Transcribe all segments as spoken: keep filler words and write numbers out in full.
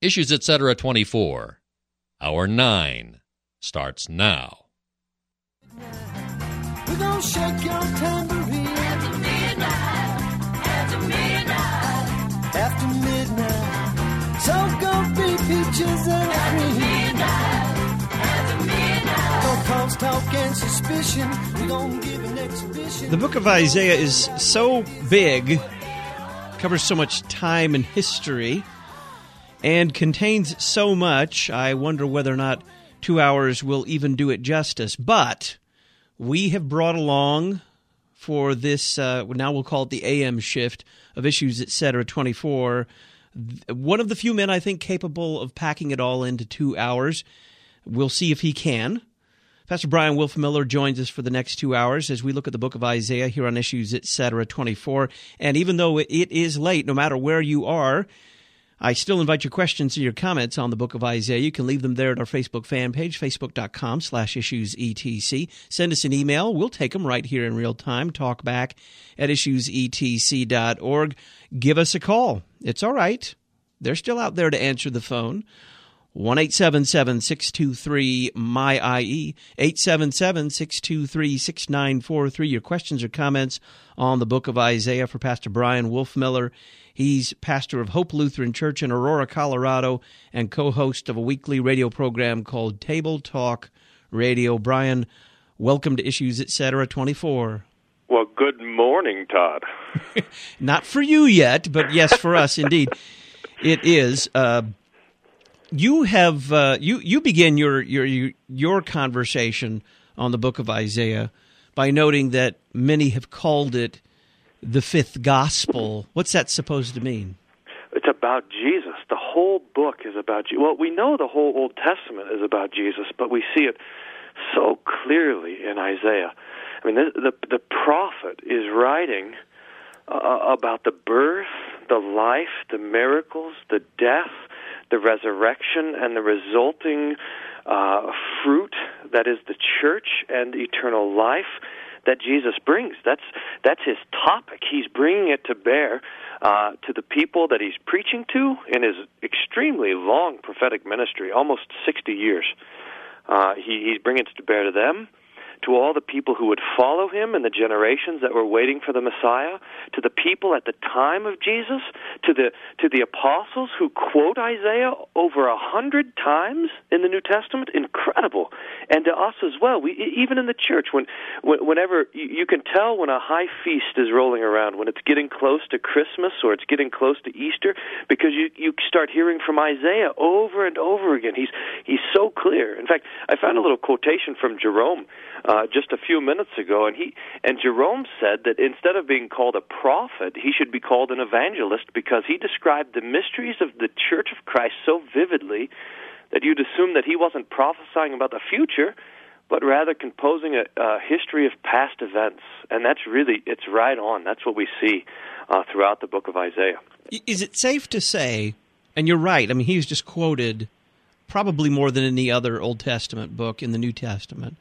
Issues Etc. twenty-four, Hour nine, starts now. We're gonna shake your tambourine after midnight, after midnight, after midnight. So go be peaches and cream. Midnight, after midnight. No cross talk and suspicion. We're gonna give an exhibition. The book of Isaiah is so big, covers so much time and history, and contains so much, I wonder whether or not two hours will even do it justice. But we have brought along for this, uh, now we'll call it the A M shift of Issues Etc. twenty-four, one of the few men I think capable of packing it all into two hours. We'll see if he can. Pastor Brian Wolfmueller joins us for the next two hours as we look at the book of Isaiah here on Issues Etc. twenty-four. And even though it is late, no matter where you are, I still invite your questions and your comments on the book of Isaiah. You can leave them there at our Facebook fan page, facebook.com slash issuesetc. Send us an email. We'll take them right here in real time. Talk back at issuesetc dot org. Give us a call. It's all right. They're still out there to answer the phone. one eight seven seven, six two three, M Y I E, eight seven seven, six two three, six nine four three. Your questions or comments on the book of Isaiah for Pastor Brian Wolfmueller. He's pastor of Hope Lutheran Church in Aurora, Colorado, and co-host of a weekly radio program called Table Talk Radio. Brian, welcome to Issues Etc. twenty-four. Well, good morning, Todd. Not for you yet, but yes, for us, indeed. It is. Uh, you have uh, you you begin your your your conversation on the book of Isaiah by noting that many have called it the fifth gospel. What's that supposed to mean? It's about Jesus. The whole book is about Jesus. Well, we know the whole Old Testament is about Jesus, but we see it so clearly in Isaiah. I mean, the the, the prophet is writing uh, about the birth, the life, the miracles, the death, the resurrection, and the resulting uh, fruit that is the church and eternal life that Jesus brings. That's that's his topic. He's bringing it to bear uh, to the people that he's preaching to in his extremely long prophetic ministry, almost sixty years. Uh, he, he's bringing it to bear to them, to all the people who would follow him and the generations that were waiting for the Messiah, to the people at the time of Jesus, to the to the apostles who quote Isaiah over a hundred times in the New Testament. Incredible. And to us as well. We even in the church, when, when whenever you, you can tell when a high feast is rolling around, when it's getting close to Christmas or it's getting close to Easter, because you you start hearing from Isaiah over and over again. He's he's so clear. In fact, I found a little quotation from Jerome Uh, just a few minutes ago, and he and Jerome said that instead of being called a prophet, he should be called an evangelist, because he described the mysteries of the Church of Christ so vividly that you'd assume that he wasn't prophesying about the future, but rather composing a, a history of past events. And that's really, it's right on. That's what we see uh, throughout the book of Isaiah. Is it safe to say, and you're right, I mean, he was just quoted probably more than any other Old Testament book in the New Testament,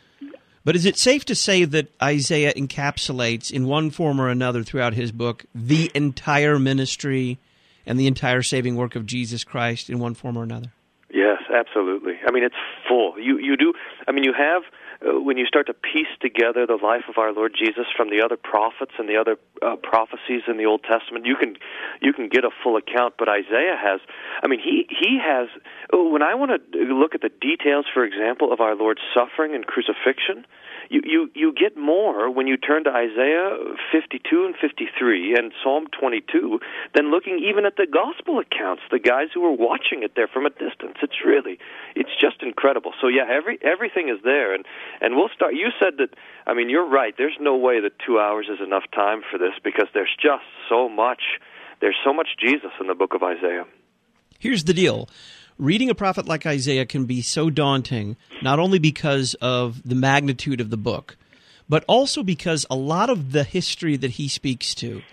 but is it safe to say that Isaiah encapsulates, in one form or another throughout his book, the entire ministry and the entire saving work of Jesus Christ in one form or another? Yes, absolutely. I mean, it's full. You you do. I mean, you have uh, when you start to piece together the life of our Lord Jesus from the other prophets and the other uh, prophecies in the Old Testament, you can you can get a full account. But Isaiah has. I mean, he he has. When I want to look at the details, for example, of our Lord's suffering and crucifixion, you, you, you get more when you turn to Isaiah fifty-two and fifty-three and Psalm twenty-two than looking even at the gospel accounts, the guys who were watching it there from a distance. It's really, it's just incredible. So yeah, every everything is there. And, and we'll start, you said that, I mean, you're right, there's no way that two hours is enough time for this, because there's just so much, there's so much Jesus in the book of Isaiah. Here's the deal. Reading a prophet like Isaiah can be so daunting, not only because of the magnitude of the book, but also because a lot of the history that he speaks to,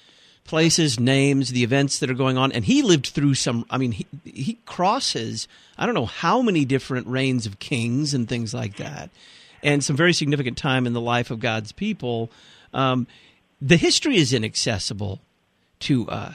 places, names, the events that are going on, and he lived through some, I mean, he, he crosses, I don't know how many different reigns of kings and things like that, and some very significant time in the life of God's people. Um, the history is inaccessible to us.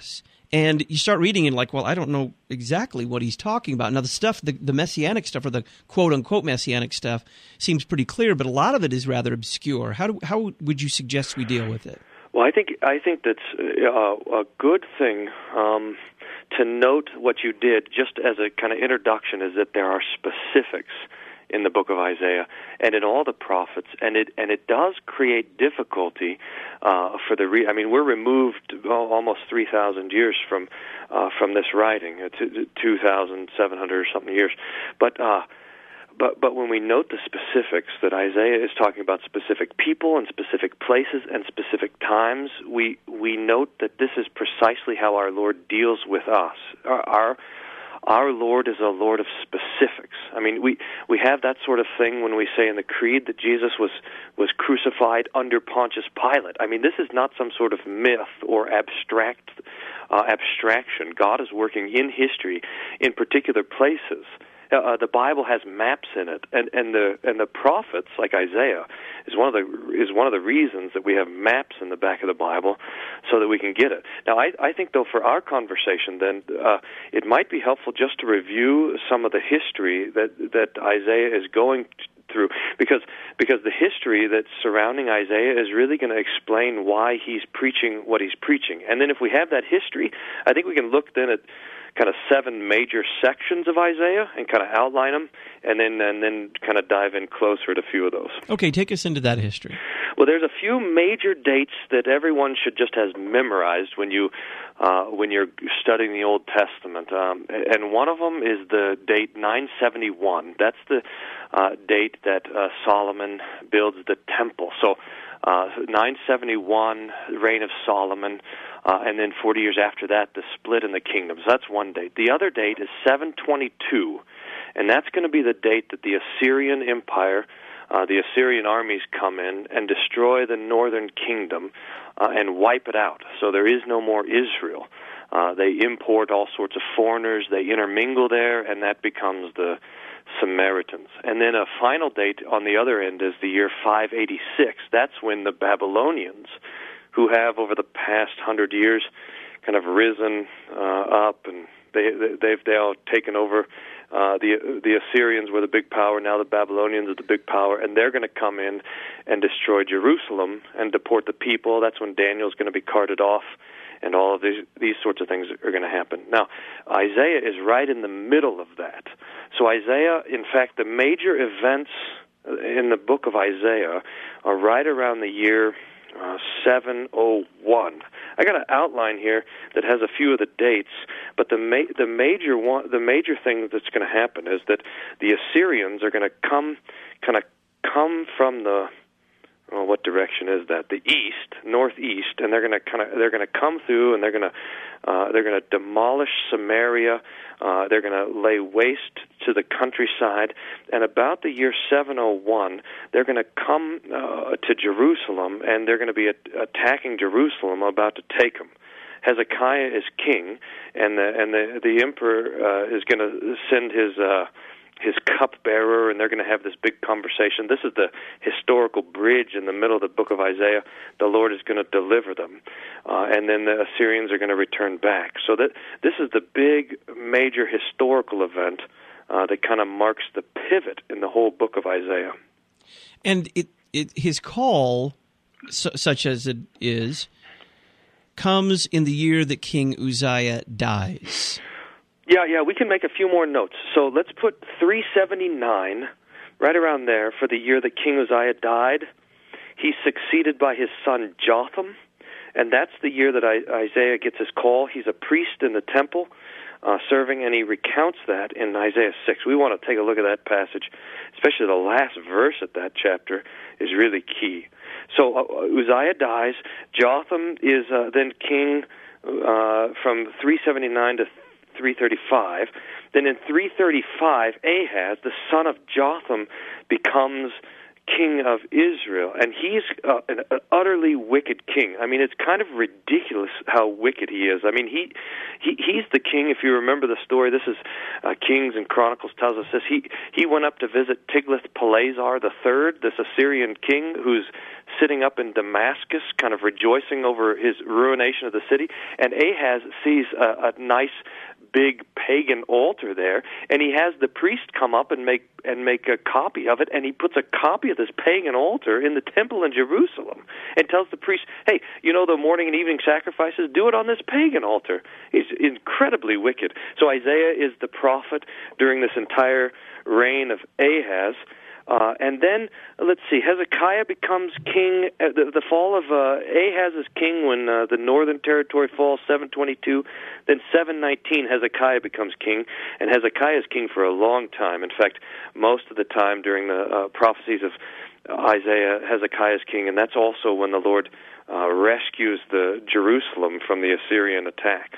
And you start reading and like, well, I don't know exactly what he's talking about. Now, the stuff, the, the messianic stuff, or the quote-unquote messianic stuff, seems pretty clear, but a lot of it is rather obscure. How do, how would you suggest we deal with it? Well, I think I think that's uh, a good thing um, to note what you did, just as a kind of introduction, is that there are specifics in the book of Isaiah and in all the prophets, and it and it does create difficulty uh, for the. Re- I mean, we're removed well, almost three thousand years from uh, from this writing, uh, two thousand seven hundred or something years, but. Uh, But but when we note the specifics, that Isaiah is talking about specific people and specific places and specific times, we we note that this is precisely how our Lord deals with us. Our our, our Lord is a Lord of specifics. I mean, we, we have that sort of thing when we say in the Creed that Jesus was, was crucified under Pontius Pilate. I mean, this is not some sort of myth or abstract uh, abstraction. God is working in history in particular places. Uh, the Bible has maps in it, and, and the and the prophets, like Isaiah, is one of the is one of the reasons that we have maps in the back of the Bible, so that we can get it. Now, I, I think though for our conversation, then uh, it might be helpful just to review some of the history that that Isaiah is going through, because because the history that's surrounding Isaiah is really going to explain why he's preaching what he's preaching. And then if we have that history, I think we can look then at kind of seven major sections of Isaiah and kind of outline them, and then and then kind of dive in closer to a few of those. Okay, take us into that history. Well, there's a few major dates that everyone should just have memorized when you uh, when you're studying the Old Testament, um, and one of them is the date nine seventy-one. That's the uh, date that uh, Solomon builds the temple. So. Uh, nine seventy-one, reign of Solomon, uh, and then forty years after that, the split in the kingdoms. That's one date. The other date is seven twenty-two, and that's going to be the date that the Assyrian Empire, uh, the Assyrian armies come in and destroy the northern kingdom uh, and wipe it out. So there is no more Israel. Uh, they import all sorts of foreigners. They intermingle there, and that becomes the Samaritans. And then a final date on the other end is the year five eighty-six. That's when the Babylonians, who have over the past hundred years kind of risen uh, up, and they, they've they all taken over. Uh, the the Assyrians were the big power. Now the Babylonians are the big power, and they're going to come in and destroy Jerusalem and deport the people. That's when Daniel's going to be carted off. And all of these these sorts of things are going to happen. Now, Isaiah is right in the middle of that. So Isaiah, in fact, the major events in the book of Isaiah are right around the year uh, seven oh one. I got an outline here that has a few of the dates, but the ma- the major one, the major thing that's going to happen is that the Assyrians are going to come, kind of come from the Well, what direction is that? The east, northeast, and they're going to kind of they're going to come through, and they're going to uh, they're going to demolish Samaria. Uh, they're going to lay waste to the countryside, and about the year seven oh one, they're going to come uh, to Jerusalem, and they're going to be at- attacking Jerusalem, about to take them. Hezekiah is king, and the and the the emperor uh, is going to send his. Uh, his cupbearer, and they're going to have this big conversation. This is the historical bridge in the middle of the book of Isaiah. The Lord is going to deliver them, uh, and then the Assyrians are going to return back. So that this is the big, major historical event uh, that kind of marks the pivot in the whole book of Isaiah. And it, it his call, su- such as it is, comes in the year that King Uzziah dies. Yeah, yeah, we can make a few more notes. So let's put three seventy-nine, right around there, for the year that King Uzziah died. He's succeeded by his son Jotham, and that's the year that I, Isaiah gets his call. He's a priest in the temple, uh, serving, and he recounts that in Isaiah six. We want to take a look at that passage, especially the last verse of that chapter is really key. So uh, Uzziah dies. Jotham is uh, then king uh, from three seventy-nine to three thirty-five. Then in three thirty-five, Ahaz, the son of Jotham, becomes king of Israel, and he's uh, an, an utterly wicked king. I mean, it's kind of ridiculous how wicked he is. I mean, he, he he's the king. If you remember the story, this is uh, Kings and Chronicles tells us this. He he went up to visit Tiglath-Pileser the third, this Assyrian king who's sitting up in Damascus, kind of rejoicing over his ruination of the city. And Ahaz sees a, a nice big pagan altar there, and he has the priest come up and make and make a copy of it, and he puts a copy of this pagan altar in the temple in Jerusalem and tells the priest, hey, you know the morning and evening sacrifices, do it on this pagan altar. He's incredibly wicked. So Isaiah is the prophet during this entire reign of Ahaz. Uh, and then, let's see, Hezekiah becomes king, uh, the, the fall of uh, Ahaz is king when uh, the northern territory falls, seven twenty-two. Then seven nineteen, Hezekiah becomes king, and Hezekiah is king for a long time. In fact, most of the time during the uh, prophecies of Isaiah, Hezekiah is king, and that's also when the Lord uh, rescues the Jerusalem from the Assyrian attack.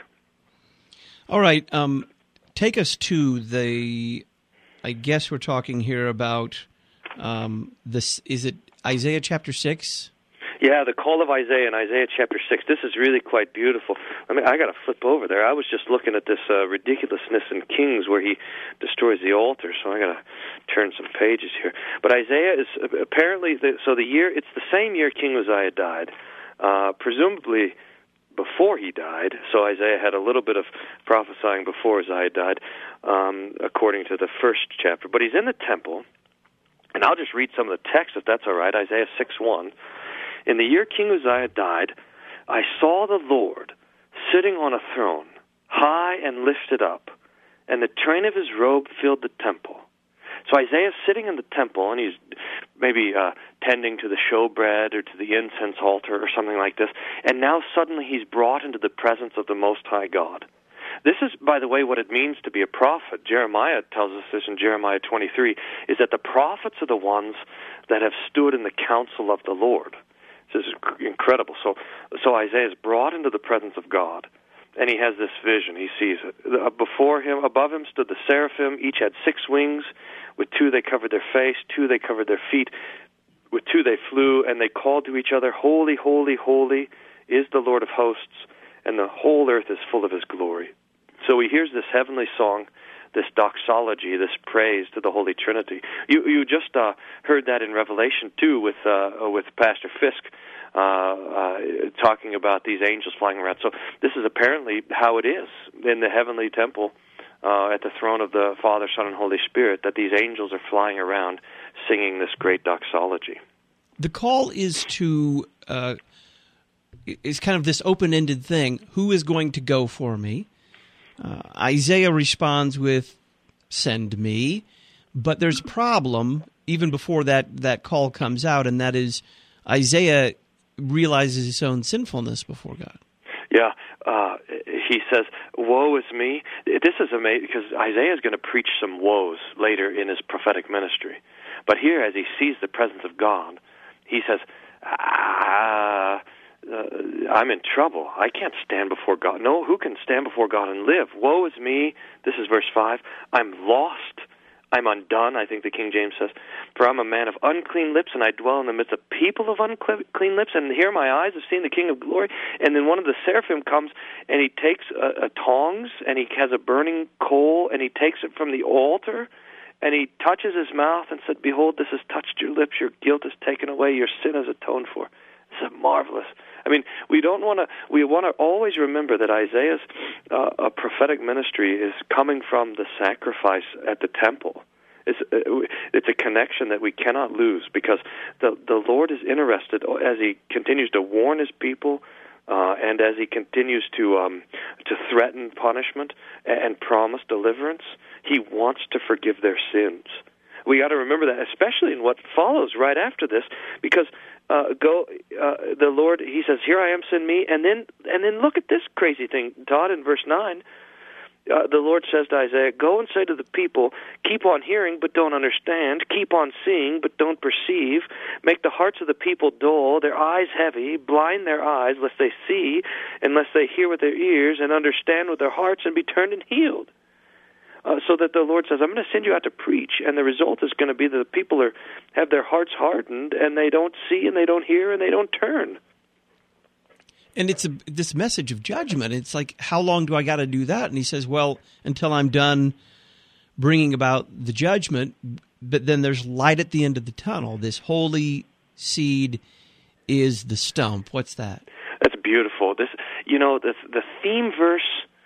All right, um, take us to the, I guess we're talking here about... Um, this is it Isaiah chapter six? Yeah, the call of Isaiah in Isaiah chapter six. This is really quite beautiful. I mean, I got to flip over there. I was just looking at this uh, ridiculousness in Kings where he destroys the altar, so I got to turn some pages here. But Isaiah is apparently the, so the year. It's the same year King Uzziah died, uh, presumably before he died. So Isaiah had a little bit of prophesying before Uzziah died, um, according to the first chapter. But he's in the temple. And I'll just read some of the text, if that's all right. Isaiah six one. In the year King Uzziah died, I saw the Lord sitting on a throne, high and lifted up, and the train of his robe filled the temple. So Isaiah's sitting in the temple, and he's maybe uh, tending to the showbread or to the incense altar or something like this, and now suddenly he's brought into the presence of the Most High God. This is, by the way, what it means to be a prophet. Jeremiah tells us this in Jeremiah twenty-three, is that the prophets are the ones that have stood in the counsel of the Lord. This is incredible. So, so Isaiah is brought into the presence of God, and he has this vision. He sees it. Before him, above him stood the seraphim. Each had six wings. With two they covered their face, two they covered their feet. With two they flew, and they called to each other, Holy, holy, holy is the Lord of hosts, and the whole earth is full of his glory. So he hears this heavenly song, this doxology, this praise to the Holy Trinity. You you just uh, heard that in Revelation two with uh, with Pastor Fisk uh, uh, talking about these angels flying around. So this is apparently how it is in the heavenly temple uh, at the throne of the Father, Son, and Holy Spirit, that these angels are flying around singing this great doxology. The call is to uh, is kind of this open-ended thing. Who is going to go for me? Uh, Isaiah responds with, send me, but there's a problem even before that, that call comes out, and that is Isaiah realizes his own sinfulness before God. Yeah, uh, he says, woe is me. This is amazing, because Isaiah is going to preach some woes later in his prophetic ministry. But here, as he sees the presence of God, he says, ah... Uh, I'm in trouble. I can't stand before God. No, who can stand before God and live? Woe is me. This is verse five. I'm lost. I'm undone, I think the King James says. For I'm a man of unclean lips, and I dwell in the midst of people of unclean lips, and here my eyes have seen the King of glory. And then one of the seraphim comes, and he takes a, a tongs, and he has a burning coal, and he takes it from the altar, and he touches his mouth and said, Behold, this has touched your lips. Your guilt is taken away. Your sin is atoned for. This is marvelous. I mean, we don't want to. We want to always remember that Isaiah's uh, a prophetic ministry is coming from the sacrifice at the temple. It's it's a connection that we cannot lose, because the the Lord is interested as He continues to warn His people, uh, and as He continues to um, to threaten punishment and promise deliverance. He wants to forgive their sins. We got to remember that, especially in what follows right after this, because uh, go uh, the Lord. He says, "Here I am, send me." And then, and then look at this crazy thing, Todd, in verse nine. Uh, the Lord says to Isaiah, "Go and say to the people, keep on hearing, but don't understand. Keep on seeing, but don't perceive. Make the hearts of the people dull, their eyes heavy. Blind their eyes, lest they see, and lest they hear with their ears, and understand with their hearts, and be turned and healed." Uh, so that the Lord says, I'm going to send you out to preach, and the result is going to be that the people are have their hearts hardened, and they don't see, and they don't hear, and they don't turn. And it's a, this message of judgment. It's like, how long do I got to do that? And he says, well, until I'm done bringing about the judgment, but then there's light at the end of the tunnel. This holy seed is the stump. What's that? That's beautiful. This, you know, the, the theme verse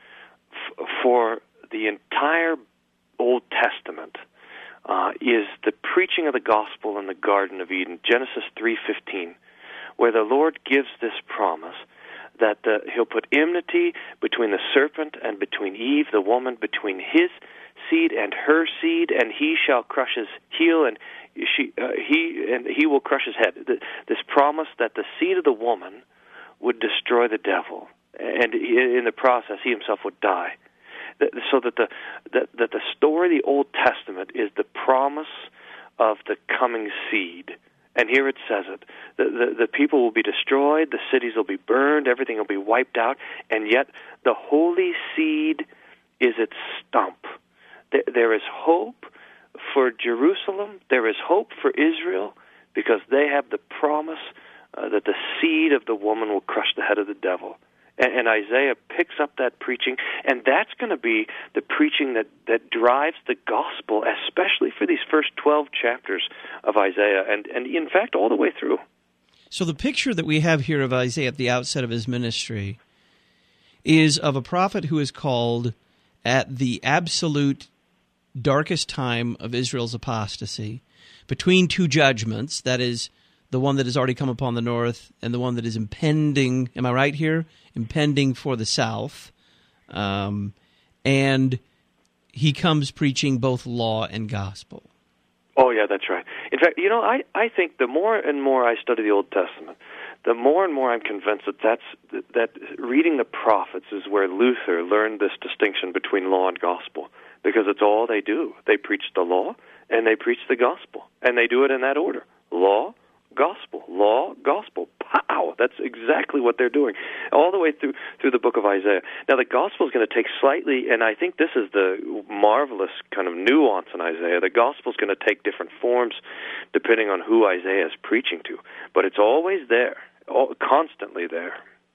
f- for the entire Old Testament uh, is the preaching of the gospel in the Garden of Eden, Genesis three fifteen, where the Lord gives this promise that the, he'll put enmity between the serpent and between Eve, the woman, between his seed and her seed, and he shall crush his heel, and she, uh, he, and he will crush his head. This promise that the seed of the woman would destroy the devil, and in the process, he himself would die. So that the that, that the story of the Old Testament is the promise of the coming seed. And here it says it. The, the, the people will be destroyed, the cities will be burned, everything will be wiped out, and yet the holy seed is its stump. There, there is hope for Jerusalem, there is hope for Israel, because they have the promise uh, that the seed of the woman will crush the head of the devil. And, and Isaiah picks up that preaching, and that's going to be the preaching that, that drives the gospel, especially for these first twelve chapters of Isaiah, and, and in fact, all the way through. So the picture that we have here of Isaiah at the outset of his ministry is of a prophet who is called at the absolute darkest time of Israel's apostasy, between two judgments, that is, the one that has already come upon the north and the one that is impending, am I right here? Impending for the south. Um, and he comes preaching both law and gospel. Oh, yeah, that's right. In fact, you know, I, I think the more and more I study the Old Testament, the more and more I'm convinced that that's, that reading the prophets is where Luther learned this distinction between law and gospel, because it's all they do. They preach the law and they preach the gospel, and they do it in that order. Law, gospel, law, gospel. Pow! That's exactly what they're doing, all the way through through the book of Isaiah. Now, the gospel is going to take slightly, and I think this is the marvelous kind of nuance in Isaiah. The gospel is going to take different forms depending on who Isaiah is preaching to, but it's always there, all, constantly there.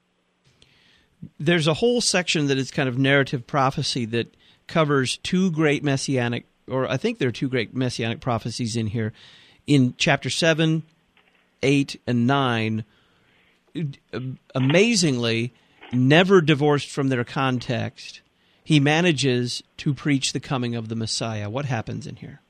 There's a whole section that is kind of narrative prophecy that covers two great messianic, or I think there are two great messianic prophecies in here. In chapter seven, eight, and nine, amazingly, never divorced from their context, he manages to preach the coming of the Messiah. What happens in here?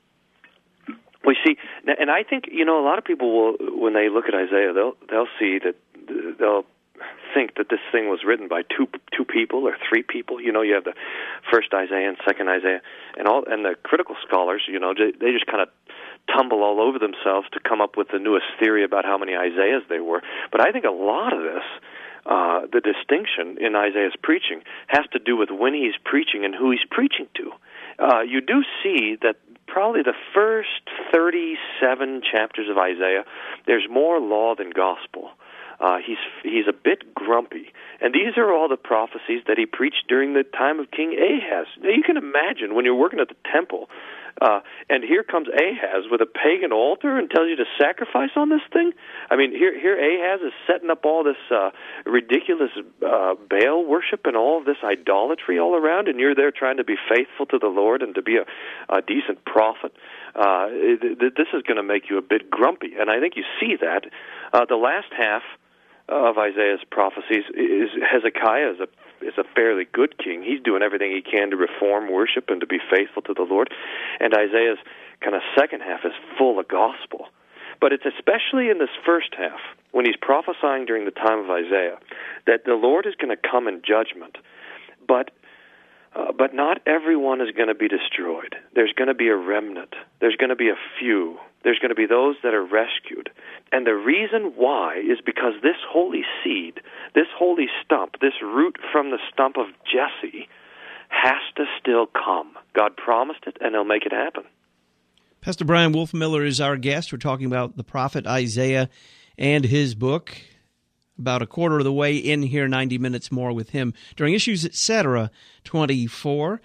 We see, and I think, you know, a lot of people will, when they look at Isaiah, they'll they'll see that they'll think that this thing was written by two two people or three people. You know, you have the first Isaiah and second Isaiah, and all, and the critical scholars, you know, they, they just kind of tumble all over themselves to come up with the newest theory about how many Isaiahs there were. But I think a lot of this, uh, the distinction in Isaiah's preaching, has to do with when he's preaching and who he's preaching to. Uh, you do see that probably the first thirty-seven chapters of Isaiah, there's more law than gospel. Uh, he's he's a bit grumpy. And these are all the prophecies that he preached during the time of King Ahaz. Now, you can imagine when you're working at the temple, uh, and here comes Ahaz with a pagan altar and tells you to sacrifice on this thing. I mean, here here Ahaz is setting up all this uh, ridiculous uh, Baal worship and all of this idolatry all around, and you're there trying to be faithful to the Lord and to be a, a decent prophet. Uh, th- this is going to make you a bit grumpy, and I think you see that. Uh, the last half of Isaiah's prophecies is Hezekiah is a is a fairly good king. He's doing everything he can to reform worship and to be faithful to the Lord. And Isaiah's kind of second half is full of gospel. But it's especially in this first half, when he's prophesying during the time of Isaiah, that the Lord is going to come in judgment. But uh, but not everyone is going to be destroyed. There's going to be a remnant. There's going to be a few. There's going to be those that are rescued. And the reason why is because this holy seed, this holy stump, this root from the stump of Jesse has to still come. God promised it, and he'll make it happen. Pastor Brian Wolfmueller is our guest. We're talking about the prophet Isaiah and his book. About a quarter of the way in here, ninety minutes more with him during Issues Etc. twenty-four.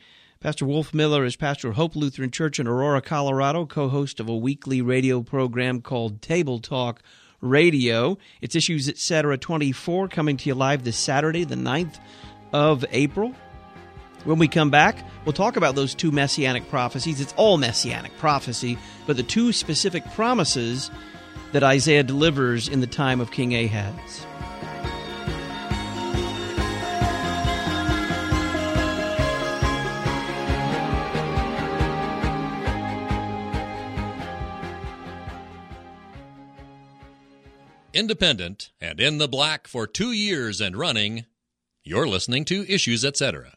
Pastor Wolf Miller is pastor of Hope Lutheran Church in Aurora, Colorado, co-host of a weekly radio program called Table Talk Radio. It's Issues Etc. twenty-four, coming to you live this Saturday, the ninth of April. When we come back, we'll talk about those two messianic prophecies. It's all messianic prophecy, but the two specific promises that Isaiah delivers in the time of King Ahaz. Independent and in the black for two years and running, you're listening to Issues Etc.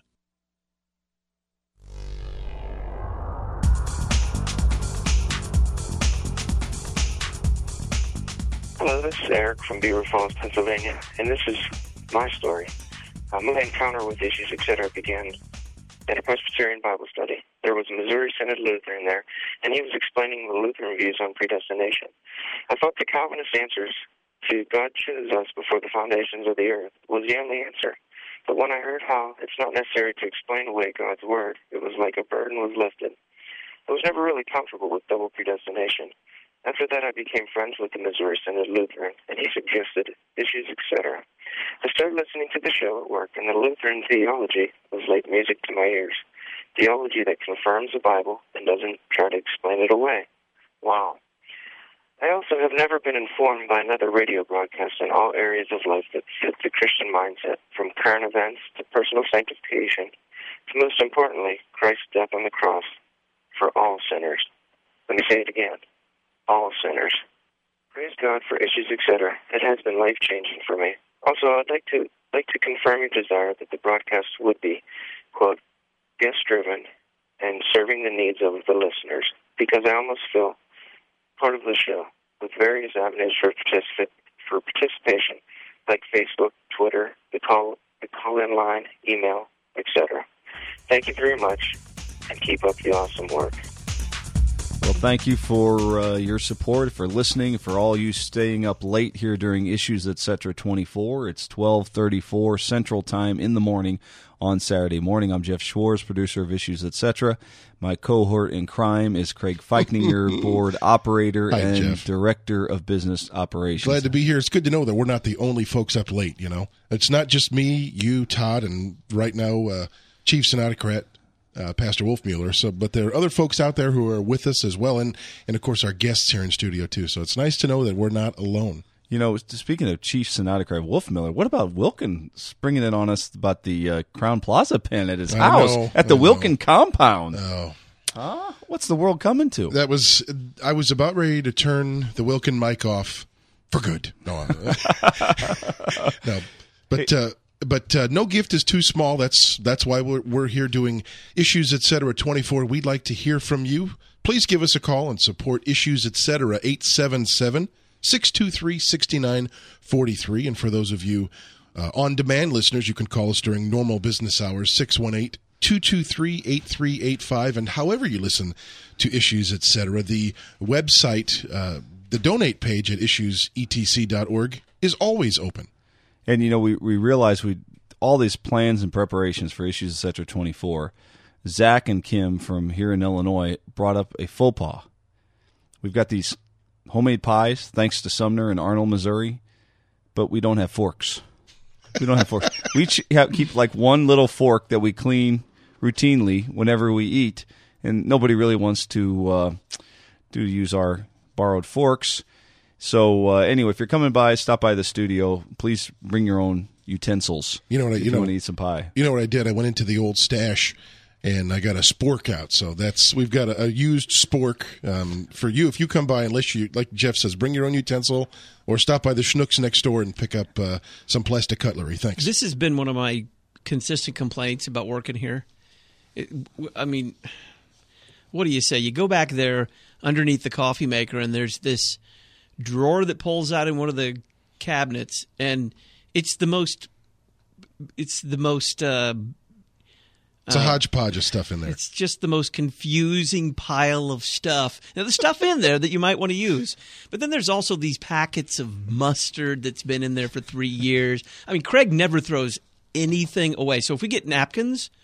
Hello, this is Eric from Beaver Falls, Pennsylvania, and this is my story. Uh, my encounter with Issues Etc. began at a Presbyterian Bible study. There was a Missouri Synod Lutheran there, and he was explaining the Lutheran views on predestination. I thought the Calvinist answers to God chose us before the foundations of the earth was the only answer. But when I heard how it's not necessary to explain away God's word, it was like a burden was lifted. I was never really comfortable with double predestination. After that, I became friends with the Missouri Synod Lutheran, and he suggested Issues Etc. I started listening to the show at work, and the Lutheran theology was like music to my ears. Theology that confirms the Bible and doesn't try to explain it away. Wow. I also have never been informed by another radio broadcast in all areas of life that fit the Christian mindset, from current events to personal sanctification, to most importantly, Christ's death on the cross for all sinners. Let me say it again, all sinners. Praise God for Issues Etc. It has been life-changing for me. Also, I'd like to like to confirm your desire that the broadcast would be, quote, guest-driven and serving the needs of the listeners, because I almost feel part of the show with various avenues for particip- for participation, like Facebook, Twitter, the call the call-in line, email, et cetera. Thank you very much, and keep up the awesome work. Well, thank you for uh, your support, for listening, for all you staying up late here during Issues Etc. twenty-four. It's twelve thirty-four Central Time in the morning on Saturday morning. I'm Jeff Schwartz, producer of Issues Etc. My cohort in crime is Craig Feichninger, board operator Hi, and Jeff. director of business operations. Glad to be here. It's good to know that we're not the only folks up late, you know. It's not just me, you, Todd, and right now uh, Chief Synodocrat, uh, Pastor Wolfmueller. So, but there are other folks out there who are with us as well, and, and of course our guests here in studio too. So it's nice to know that we're not alone. You know, speaking of Chief Synodocrat Wolfmueller, what about Wilkin springing it on us about the uh, Crown Plaza pen at his I house, know, at the I Wilkin know. compound? Oh, Huh? What's the world coming to? that was I was about ready to turn the Wilkin mic off for good. No, I'm- no, but uh, but uh, no gift is too small. That's that's why we're we're here doing Issues Etc. twenty-four. We'd like to hear from you. Please give us a call and support Issues Etc. eight seven seven, six two three, six nine four three. And for those of you uh, on-demand listeners, you can call us during normal business hours, six one eight, two two three, eight three eight five. And however you listen to Issues Etc., the website, uh, the donate page at issues e t c dot org is always open. And, you know, we, we realized we all these plans and preparations for Issues Etc. twenty-four, Zach and Kim from here in Illinois brought up a faux pas. We've got these homemade pies, thanks to Sumner in Arnold, Missouri, but we don't have forks. We don't have forks. We each have, keep like one little fork that we clean routinely whenever we eat, and nobody really wants to uh, to use our borrowed forks. So uh, anyway, if you're coming by, stop by the studio. Please bring your own utensils. You know what I- if you you know- want to eat some pie. You know what I did? I went into the old stash and I got a spork out. So that's we've got a, a used spork um, for you. If you come by, unless you, like Jeff says, bring your own utensil or stop by the Schnucks next door and pick up uh, some plastic cutlery. Thanks. This has been one of my consistent complaints about working here. It, I mean, what do you say? You go back there underneath the coffee maker, and there's this drawer that pulls out in one of the cabinets, and it's the most. It's the most. Uh, It's a hodgepodge of stuff in there. It's just the most confusing pile of stuff. Now, there's stuff in there that you might want to use. But then there's also these packets of mustard that's been in there for three years. I mean, Craig never throws anything away. So if we get napkins,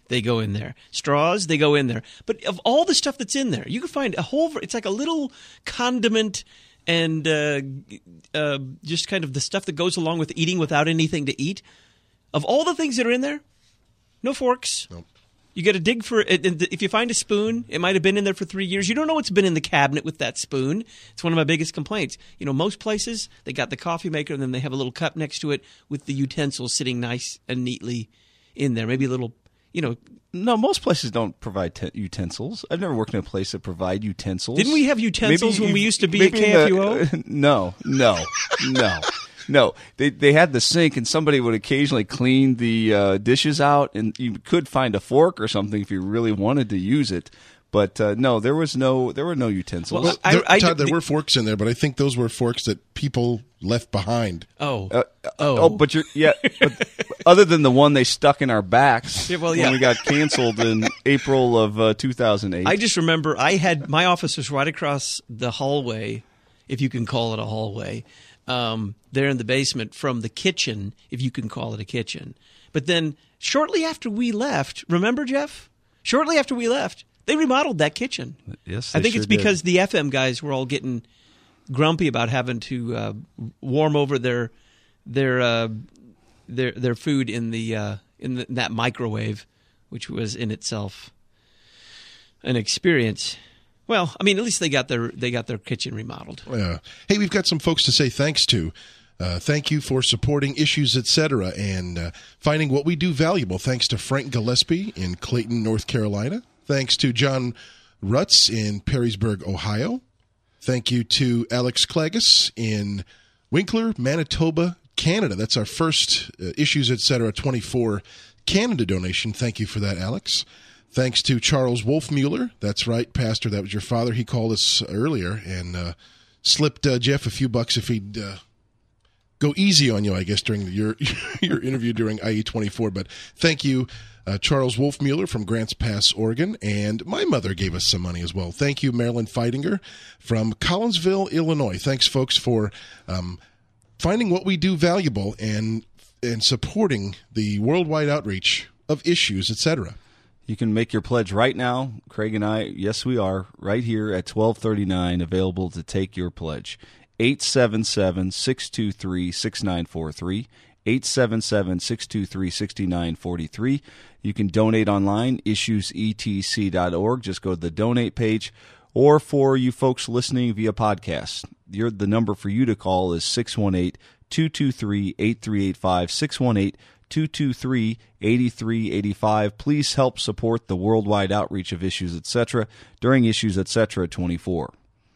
they go in there. Straws, they go in there. But of all the stuff that's in there, you can find a whole, it's like a little condiment and uh, uh, just kind of the stuff that goes along with eating without anything to eat. Of all the things that are in there, no forks. Nope. You got to dig for it. If you find a spoon, it might have been in there for three years. You don't know what's been in the cabinet with that spoon. It's one of my biggest complaints. You know, most places, they got the coffee maker, and then they have a little cup next to it with the utensils sitting nice and neatly in there. Maybe a little, you know. No, most places don't provide te- utensils. I've never worked in a place that provide utensils. Didn't we have utensils Maybe when we you- used to be at maybe K F U O? the- no, no, no. No, they they had the sink, and somebody would occasionally clean the uh, dishes out, and you could find a fork or something if you really wanted to use it. But uh, no, there was no there were no utensils. Well, I- There, I- Todd, there the- were forks in there, but I think those were forks that people left behind. Oh. Uh, oh. oh, but you're yeah. But other than the one they stuck in our backs Yeah, well, yeah. when we got canceled in April of uh, two thousand eight. I just remember I had my office was right across the hallway, if you can call it a hallway, um, there in the basement from the kitchen, if you can call it a kitchen. But then shortly after we left, remember, Jeff? Shortly after we left, they remodeled that kitchen. Yes, I they think sure it's did. because the F M guys were all getting grumpy about having to uh, warm over their their uh, their their food in the uh, in, the, in that microwave, which was in itself an experience. Well, I mean, at least they got their they got their kitchen remodeled. Uh, hey, we've got some folks to say thanks to. Uh, thank you for supporting Issues, et cetera, and uh, finding what we do valuable. Thanks to Frank Gillespie in Clayton, North Carolina. Thanks to John Rutz in Perrysburg, Ohio. Thank you to Alex Klagus in Winkler, Manitoba, Canada. That's our first uh, Issues, et cetera, twenty-four Canada donation. Thank you for that, Alex. Thanks to Charles Wolfmueller. That's right, Pastor. That was your father. He called us earlier and uh, slipped uh, Jeff a few bucks if he'd uh, go easy on you, I guess, during your your interview during I E twenty-four. But thank you, uh, Charles Wolfmueller from Grants Pass, Oregon. And my mother gave us some money as well. Thank you, Marilyn Feidinger from Collinsville, Illinois. Thanks, folks, for um, finding what we do valuable and and supporting the worldwide outreach of Issues, et cetera. You can make your pledge right now. Craig and I, yes, we are, right here at twelve thirty-nine, available to take your pledge. eight seven seven, six two three, six nine four three, eight seven seven, six two three, six nine four three. You can donate online, issues e t c dot org. Just go to the donate page. Or for you folks listening via podcast, your, the number for you to call is six one eight, two two three, eight three eight five, six one eight, two two three, eight three eight five. Please help support the worldwide outreach of Issues, et cetera during Issues, et cetera twenty-four.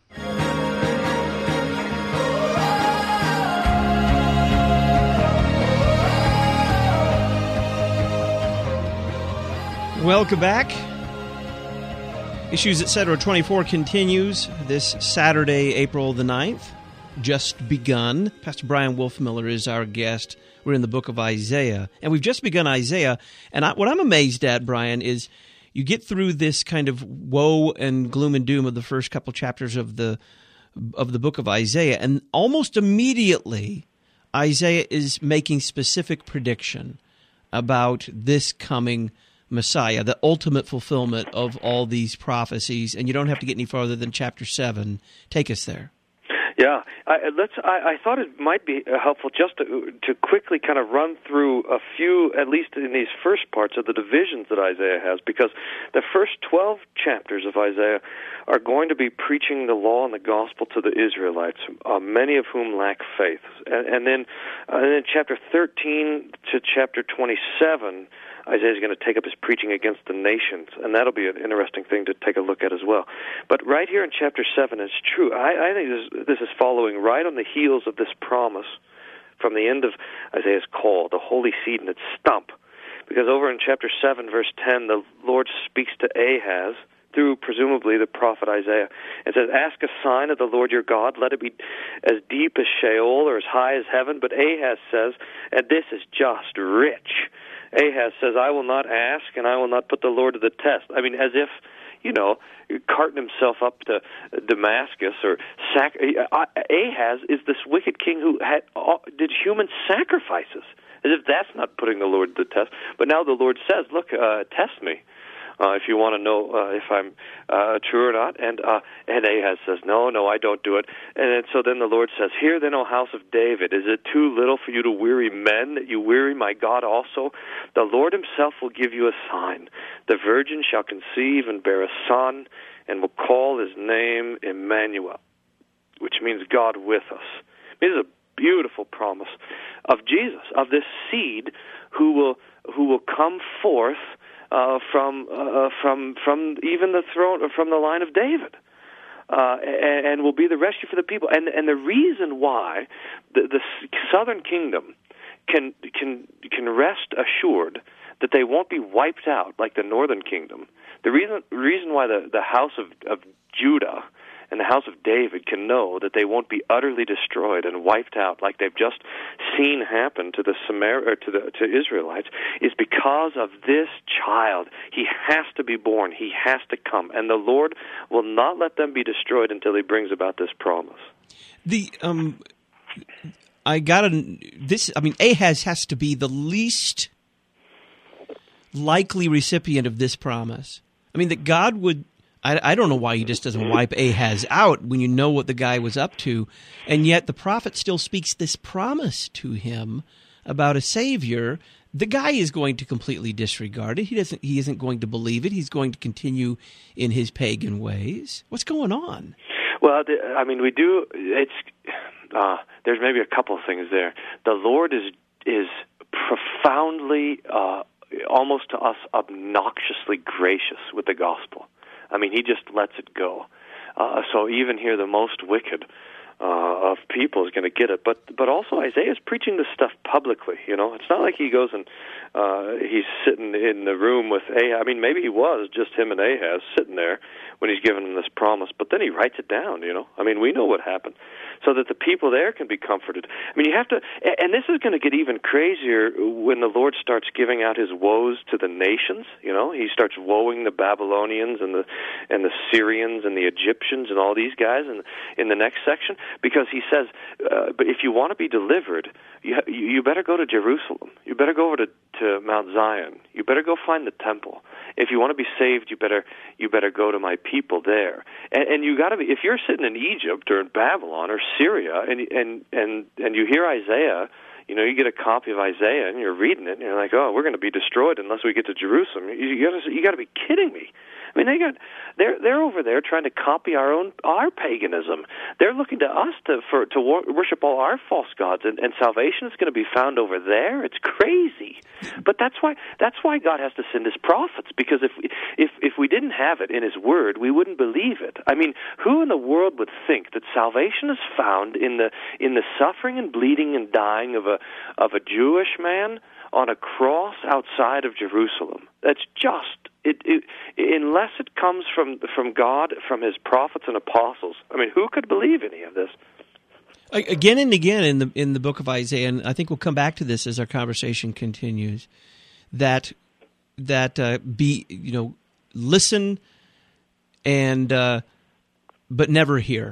Welcome back. Issues, et cetera, twenty-four continues this Saturday, April the ninth. Just begun. Pastor Brian Wolfmueller is our guest. We're in the book of Isaiah, and we've just begun Isaiah. And I, what I'm amazed at, Brian, is you get through this kind of woe and gloom and doom of the first couple chapters of the of the book of Isaiah, and almost immediately Isaiah is making specific prediction about this coming Messiah, the ultimate fulfillment of all these prophecies. And you don't have to get any farther than chapter seven. Take us there. Yeah, I, let's. I, I thought it might be helpful just to, to quickly kind of run through a few, at least in these first parts, of the divisions that Isaiah has, because the first twelve chapters of Isaiah are going to be preaching the law and the gospel to the Israelites, uh, many of whom lack faith, and, and then, uh, and then chapter thirteen to chapter twenty-seven. Isaiah's going to take up his preaching against the nations, and that'll be an interesting thing to take a look at as well. But right here in chapter seven, it's true. I, I think this, this is following right on the heels of this promise from the end of Isaiah's call, the holy seed and its stump. Because over in chapter seven, verse ten, the Lord speaks to Ahaz through presumably the prophet Isaiah. It says, "Ask a sign of the Lord your God, let it be as deep as Sheol or as high as heaven." But Ahaz says, and this is just rich, Ahaz says, "I will not ask, and I will not put the Lord to the test." I mean, as if, you know, carting himself up to Damascus or sac- Ahaz is this wicked king who had did human sacrifices. As if that's not putting the Lord to the test. But now the Lord says, look, uh, test me. Uh, if you want to know uh, if I'm uh, true or not. And uh, and Ahaz says, no, no, I don't do it. And then, so then the Lord says, hear then, O house of David, is it too little for you to weary men, that you weary my God also? The Lord himself will give you a sign. The virgin shall conceive and bear a son, and will call his name Emmanuel, which means God with us. This is a beautiful promise of Jesus, of this seed who will who will come forth Uh, from uh, from from even the throne, from the line of David, uh, and, and will be the rescue for the people. And and the reason why the, the southern kingdom can can can rest assured that they won't be wiped out like the northern kingdom. The reason reason why the, the house of, of Judah and the house of David can know that they won't be utterly destroyed and wiped out like they've just seen happen to the Samar- or to the to Israelites is because of this child. He has to be born. He has to come, and the Lord will not let them be destroyed until He brings about this promise. The um, I got to this. I mean, Ahaz has to be the least likely recipient of this promise. I mean, that God would. I, I don't know why he just doesn't wipe Ahaz out when you know what the guy was up to, and yet the prophet still speaks this promise to him about a Savior. The guy is going to completely disregard it. He doesn't. He isn't going to believe it. He's going to continue in his pagan ways. What's going on? Well, I mean, we do. It's uh, there's maybe a couple of things there. The Lord is is profoundly, uh, almost to us, obnoxiously gracious with the gospel. I mean, he just lets it go. Uh, so even here, the most wicked uh, of people is going to get it. But but also Isaiah's preaching this stuff publicly. You know, it's not like he goes and uh, he's sitting in the room with Ahaz. I mean, maybe he was just him and Ahaz sitting there when he's giving him this promise. But then he writes it down. You know, I mean, we know what happened, so that the people there can be comforted. I mean, you have to, and this is going to get even crazier when the Lord starts giving out His woes to the nations. You know, He starts woeing the Babylonians and the and the Syrians and the Egyptians and all these guys in in the next section, because He says, uh, but if you want to be delivered, you you better go to Jerusalem. You better go over to to Mount Zion. You better go find the temple. If you want to be saved, you better you better go to my people there. And, and you got to be. If you're sitting in Egypt or in Babylon or Syria, and and and and you hear Isaiah, you know, you get a copy of Isaiah and you're reading it, and you're like, oh, we're going to be destroyed unless we get to Jerusalem. You, you got to you got to be kidding me. I mean, they got they're they're over there trying to copy our own our paganism. They're looking to us to for to wor- worship all our false gods, and, and salvation is going to be found over there. It's crazy, but that's why that's why God has to send His prophets, because if if if we didn't have it in His Word, we wouldn't believe it. I mean, who in the world would think that salvation is found in the in the suffering and bleeding and dying of a of a Jewish man on a cross outside of Jerusalem? That's just it, it. Unless it comes from from God, from His prophets and apostles. I mean, who could believe any of this? Again and again in the in the book of Isaiah, and I think we'll come back to this as our conversation continues. That that uh, be you know listen and uh, but never hear,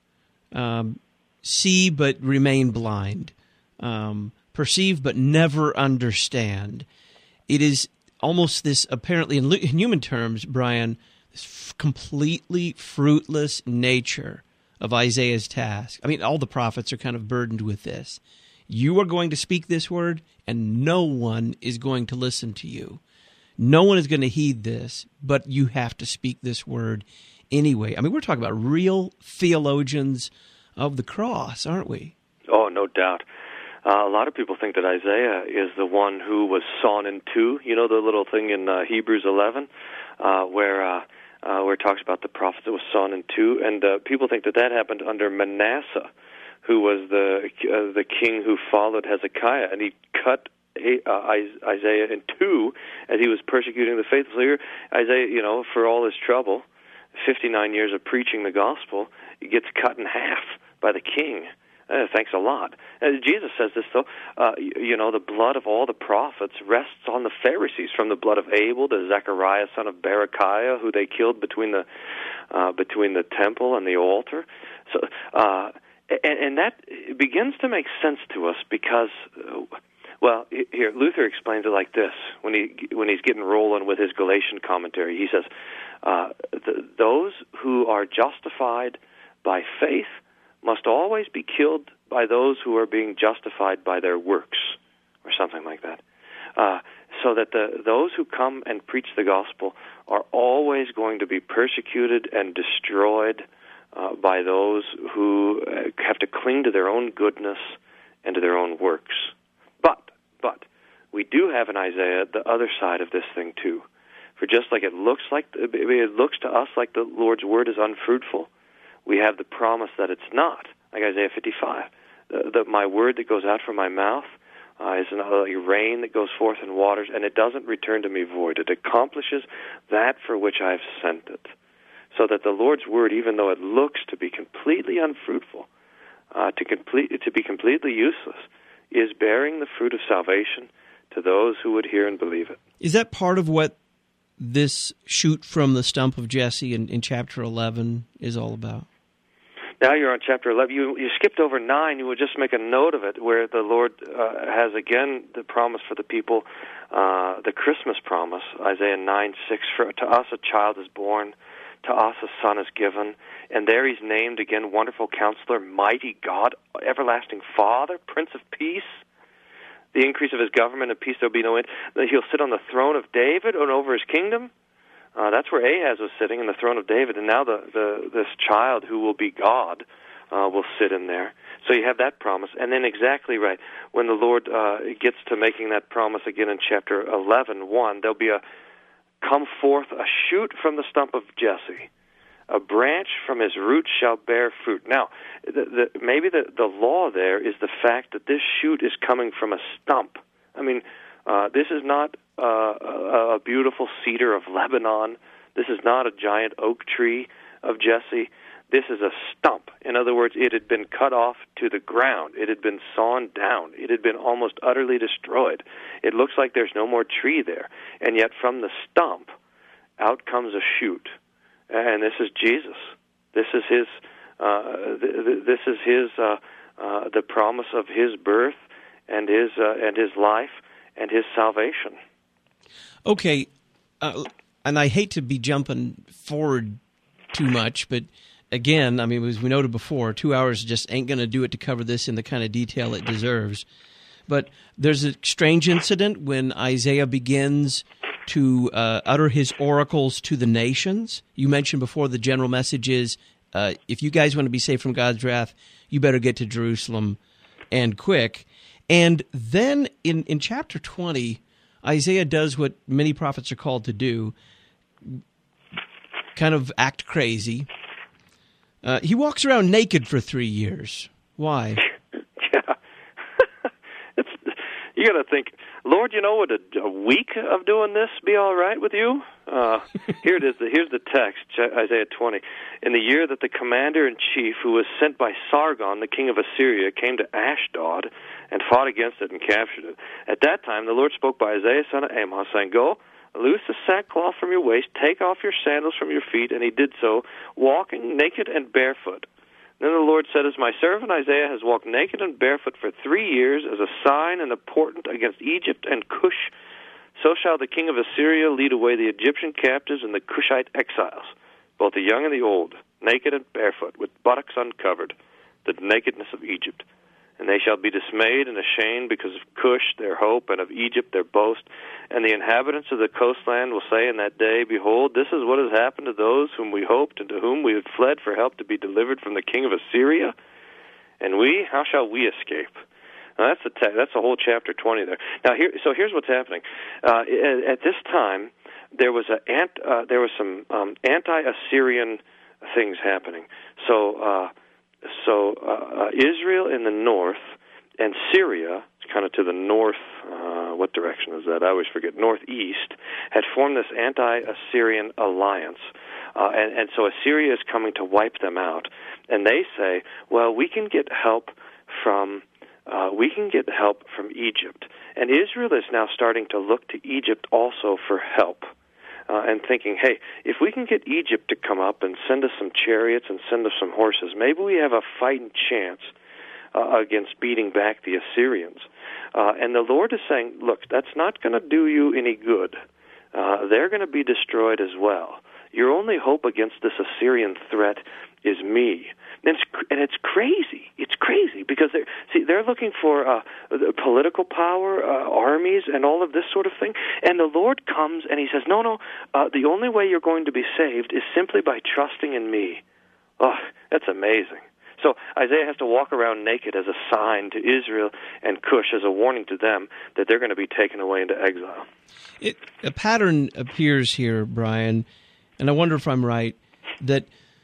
um, see but remain blind. Um, perceive but never understand. It is almost this, apparently in, in human terms, Brian, this f- completely fruitless nature of Isaiah's task. I mean, all the prophets are kind of burdened with this. You are going to speak this word, and no one is going to listen to you. No one is going to heed this, but you have to speak this word anyway. I mean, we're talking about real theologians of the cross, aren't we? Oh, no doubt. Uh, a lot of people think that Isaiah is the one who was sawn in two. You know the little thing in uh, Hebrews eleven uh, where uh, uh, where it talks about the prophet that was sawn in two, and uh, people think that that happened under Manasseh, who was the uh, the king who followed Hezekiah, and he cut uh, Isaiah in two as he was persecuting the faithful. So here, Isaiah, you know, for all his trouble, fifty-nine years of preaching the gospel, he gets cut in half by the king. Uh, thanks a lot. Uh, Jesus says this, though, uh, you, you know, the blood of all the prophets rests on the Pharisees, from the blood of Abel to Zechariah, son of Berechiah, who they killed between the uh, between the temple and the altar. So, uh, and, and that begins to make sense to us, because Well, here Luther explains it like this when he when he's getting rolling with his Galatian commentary. He says, uh, the, "Those who are justified by faith must always be killed by those who are being justified by their works," or something like that. Uh, so that the those who come and preach the gospel are always going to be persecuted and destroyed uh, by those who have to cling to their own goodness and to their own works. But, but, we do have in Isaiah the other side of this thing too. For just like it looks like it looks to us like the Lord's word is unfruitful, we have the promise that it's not. Like Isaiah fifty-five, the, the, my word that goes out from my mouth uh, is like rain that goes forth in waters, and it doesn't return to me void. It accomplishes that for which I have sent it. So that the Lord's word, even though it looks to be completely unfruitful, uh, to complete to be completely useless, is bearing the fruit of salvation to those who would hear and believe it. Is that part of what this shoot from the stump of Jesse in, in chapter eleven is all about? Now you're on chapter eleven. You, you skipped over nine. You would just make a note of it, where the Lord uh, has again the promise for the people, uh, the Christmas promise, Isaiah nine six. For to us a child is born, to us a son is given, and there he's named again, Wonderful Counselor, Mighty God, Everlasting Father, Prince of Peace. The increase of his government and peace there will be no end. He'll sit on the throne of David and over his kingdom. Uh, that's where Ahaz was sitting, in the throne of David, and now the, the this child who will be God uh, will sit in there. So you have that promise. And then exactly right, when the Lord uh, gets to making that promise again in chapter eleven one, there'll be a, come forth a shoot from the stump of Jesse. A branch from his root shall bear fruit. Now, the, the, maybe the, the law there is the fact that this shoot is coming from a stump. I mean, uh, this is not uh, a, a beautiful cedar of Lebanon. This is not a giant oak tree of Jesse. This is a stump. In other words, it had been cut off to the ground. It had been sawn down. It had been almost utterly destroyed. It looks like there's no more tree there. And yet from the stump, out comes a shoot. And this is Jesus. This is his. Uh, th- th- this is his. Uh, uh, the promise of his birth and his uh, and his life and his salvation. Okay, uh, and I hate to be jumping forward too much, but again, I mean, as we noted before, two hours just ain't going to do it to cover this in the kind of detail it deserves. But there's a strange incident when Isaiah begins to uh, utter his oracles to the nations. You mentioned before the general message is, uh, if you guys want to be saved from God's wrath, you better get to Jerusalem and quick. And then in, in chapter twenty, Isaiah does what many prophets are called to do, kind of act crazy. Uh, he walks around naked for three years. Why? Yeah. it's, you got to think, Lord, you know, would a, a week of doing this be all right with you? Uh, here it is. Here's the text, Isaiah twenty. In the year that the commander-in-chief, who was sent by Sargon, the king of Assyria, came to Ashdod and fought against it and captured it. At that time, the Lord spoke by Isaiah, son of Amos, saying, Go, loose the sackcloth from your waist, take off your sandals from your feet. And he did so, walking naked and barefoot. Then the Lord said, As my servant Isaiah has walked naked and barefoot for three years as a sign and a portent against Egypt and Cush, so shall the king of Assyria lead away the Egyptian captives and the Cushite exiles, both the young and the old, naked and barefoot, with buttocks uncovered, the nakedness of Egypt. And they shall be dismayed and ashamed because of Cush, their hope, and of Egypt, their boast. And the inhabitants of the coastland will say in that day, Behold, this is what has happened to those whom we hoped and to whom we had fled for help to be delivered from the king of Assyria. And we, how shall we escape? Now that's the te- that's the whole chapter twenty there. Now here, so here's what's happening. Uh, at, at this time, there was a ant, uh, there was some um, anti-Assyrian things happening. So. Uh, So uh, Israel in the north and Syria, kind of to the north, uh, what direction is that? I always forget, northeast, had formed this anti-Assyrian alliance. Uh, and, and so Assyria is coming to wipe them out. And they say, well, we can get help from uh, we can get help from Egypt. And Israel is now starting to look to Egypt also for help. Uh, and thinking, hey, if we can get Egypt to come up and send us some chariots and send us some horses, maybe we have a fighting chance uh, against beating back the Assyrians. Uh, and the Lord is saying, look, that's not going to do you any good. Uh, they're going to be destroyed as well. Your only hope against this Assyrian threat is me. And it's, and it's crazy. It's crazy because they're, see, they're looking for uh, political power, uh, armies, and all of this sort of thing. And the Lord comes and he says, no, no, uh, the only way you're going to be saved is simply by trusting in me. Oh, that's amazing. So Isaiah has to walk around naked as a sign to Israel and Cush as a warning to them that they're going to be taken away into exile. It, a pattern appears here, Brian, and I wonder if I'm right, that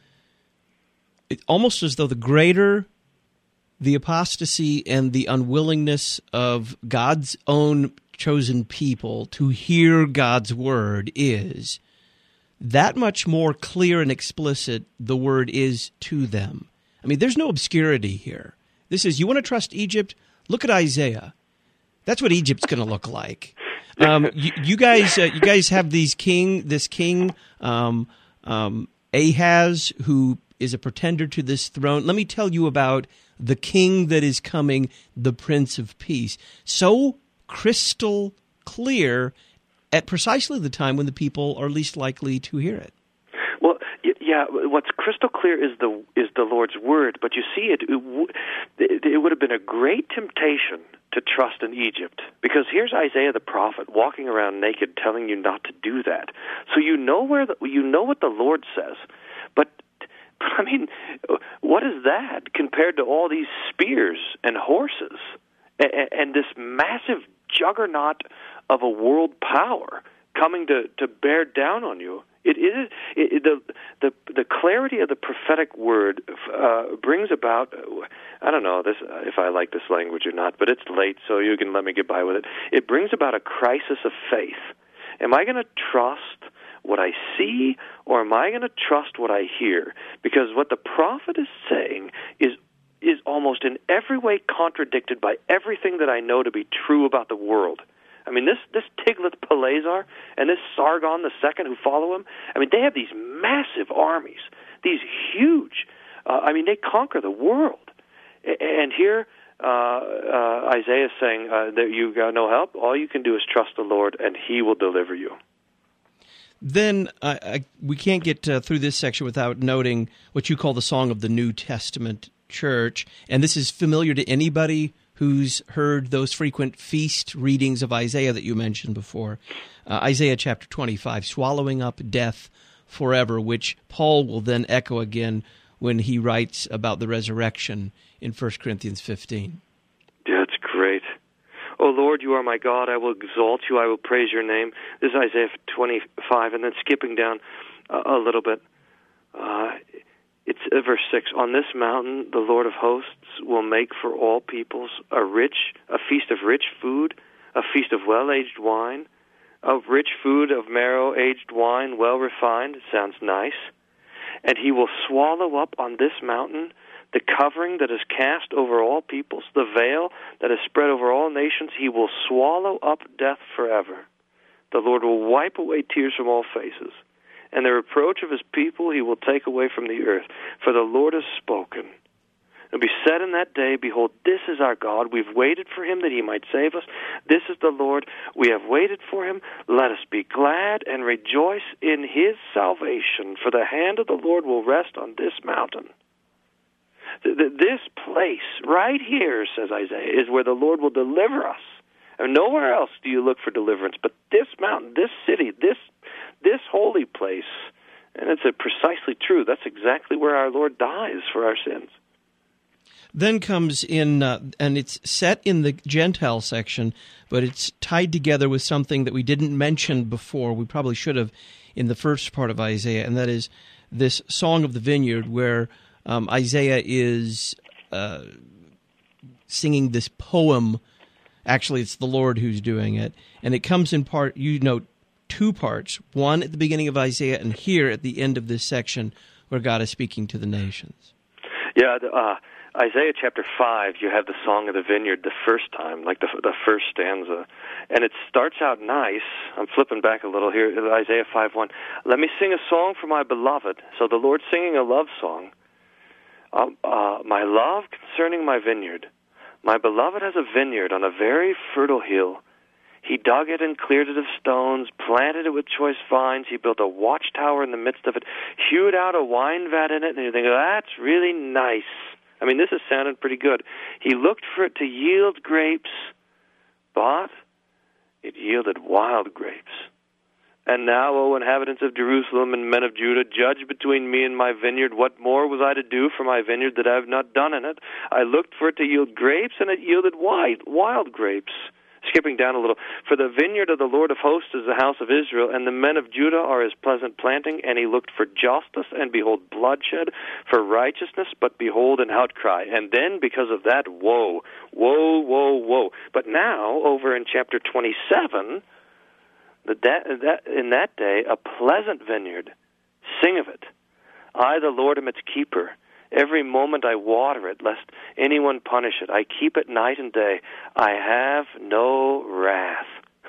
it, almost as though the greater the apostasy and the unwillingness of God's own chosen people to hear God's word is, that much more clear and explicit the word is to them. I mean, there's no obscurity here. This is, you want to trust Egypt? Look at Isaiah. That's what Egypt's going to look like. Um, you, you guys, uh, you guys have these king, this king um, um, Ahaz, who is a pretender to this throne. Let me tell you about the king that is coming, the Prince of Peace. So crystal clear at precisely the time when the people are least likely to hear it. Well, yeah, what's crystal clear is the is the Lord's word, but you see, it it, w- it would have been a great temptation to trust in Egypt, because here's Isaiah the prophet walking around naked, telling you not to do that. So you know where the, you know what the Lord says, but I mean, what is that compared to all these spears and horses and, and this massive juggernaut of a world power coming to, to bear down on you? It is it, the the the clarity of the prophetic word uh, brings about. I don't know this if I like this language or not, but it's late, so you can let me get by with it. It brings about a crisis of faith. Am I going to trust what I see, or am I going to trust what I hear? Because what the prophet is saying is is almost in every way contradicted by everything that I know to be true about the world. I mean, this, this Tiglath-Pileser and this Sargon the Second who follow him, I mean, they have these massive armies, these huge, uh, I mean, they conquer the world. And here uh, uh, Isaiah is saying uh, that you got no help. All you can do is trust the Lord, and he will deliver you. Then uh, I, we can't get uh, through this section without noting what you call the Song of the New Testament Church. And this is familiar to anybody who's heard those frequent feast readings of Isaiah that you mentioned before. Uh, Isaiah chapter twenty-five, swallowing up death forever, which Paul will then echo again when he writes about the resurrection in First Corinthians fifteen. Yeah, it's great. Oh, Lord, you are my God. I will exalt you. I will praise your name. This is Isaiah twenty-five, and then skipping down uh, a little bit. Uh, it's uh, verse six. On this mountain, the Lord of hosts will make for all peoples a rich, a feast of rich food, a feast of well-aged wine, of rich food, of marrow-aged wine, well-refined. Sounds nice. And he will swallow up on this mountain the covering that is cast over all peoples, the veil that is spread over all nations. He will swallow up death forever. The Lord will wipe away tears from all faces, and the reproach of his people he will take away from the earth. For the Lord has spoken. It will be said in that day, behold, this is our God. We've waited for him that he might save us. This is the Lord. We have waited for him. Let us be glad and rejoice in his salvation. For the hand of the Lord will rest on this mountain. This place right here, says Isaiah, is where the Lord will deliver us. And nowhere else do you look for deliverance, but this mountain, this city, this this holy place. And it's a precisely true. That's exactly where our Lord dies for our sins. Then comes in, uh, and it's set in the Gentile section, but it's tied together with something that we didn't mention before. We probably should have in the first part of Isaiah, and that is this Song of the Vineyard, where um, Isaiah is uh, singing this poem. Actually, it's the Lord who's doing it, and it comes in part, you note, two parts, one at the beginning of Isaiah and here at the end of this section where God is speaking to the nations. Yeah, the, uh, Isaiah chapter five, you have the Song of the Vineyard the first time, like the the first stanza, and it starts out nice. I'm flipping back a little here, Isaiah five one. Let me sing a song for my beloved. So the Lord's singing a love song. uh, uh, my love concerning my vineyard. My beloved has a vineyard on a very fertile hill. He dug it and cleared it of stones, planted it with choice vines. He built a watchtower in the midst of it, hewed out a wine vat in it, and you think, oh, that's really nice. I mean, this has sounded pretty good. He looked for it to yield grapes, but it yielded wild grapes. And now, O inhabitants of Jerusalem and men of Judah, judge between me and my vineyard. What more was I to do for my vineyard that I have not done in it? I looked for it to yield grapes, and it yielded wild, wild grapes. Skipping down a little. For the vineyard of the Lord of hosts is the house of Israel, and the men of Judah are his pleasant planting. And he looked for justice, and behold, bloodshed, for righteousness, but behold, an outcry. And then, because of that, woe, woe, woe, woe. But now, over in chapter twenty-seven, the da- that, in that day, a pleasant vineyard, sing of it. I, the Lord, am its keeper. Every moment I water it, lest anyone punish it. I keep it night and day. I have no wrath.